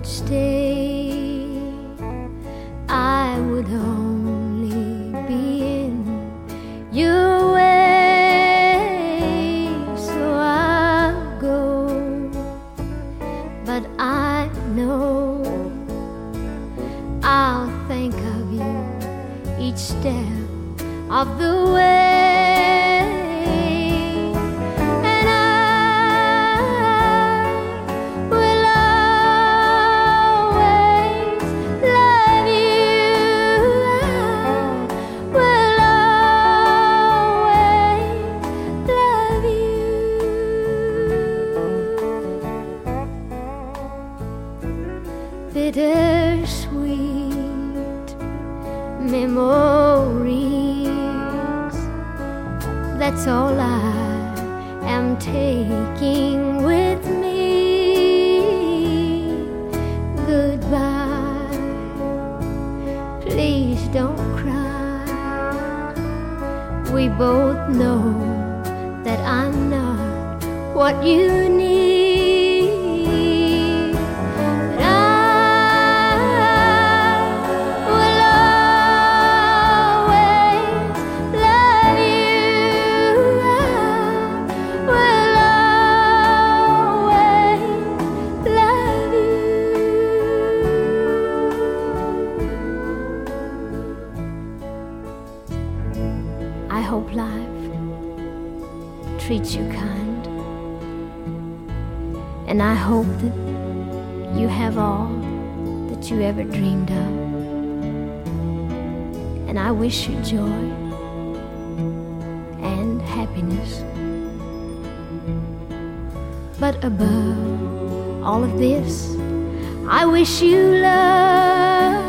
stay, I would only be in your way. So I'll go, but I know I'll think of you each step of the way. Bittersweet memories, that's all I am taking with me. Goodbye, please don't cry. We both know that I'm not what you need. I hope life treats you kind, and I hope that you have all that you ever dreamed of, and I wish you joy and happiness. But above all of this, I wish you love.